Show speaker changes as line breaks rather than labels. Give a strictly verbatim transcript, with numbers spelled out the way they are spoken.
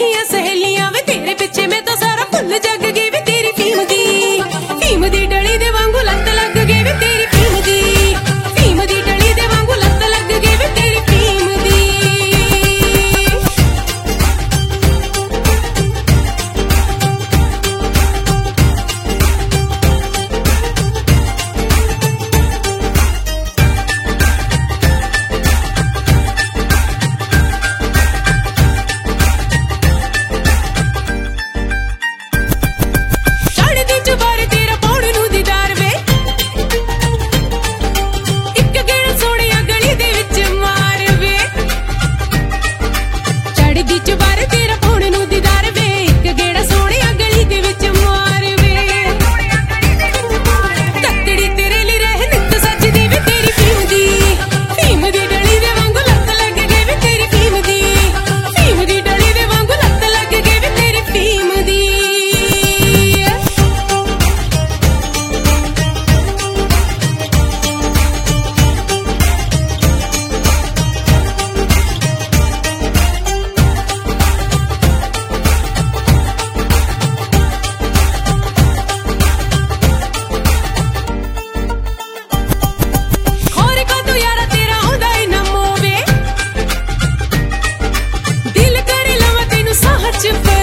सखियां सहेलियां वे तेरे पीछे मैं तो सारा फुल जग गई वे तेरी फीम दी फीम दी डली दे वांगू लत लग गई वे तेरी फीम दी फीम दी डली दे वांगू लत लग गई वे तेरी फीम दी। You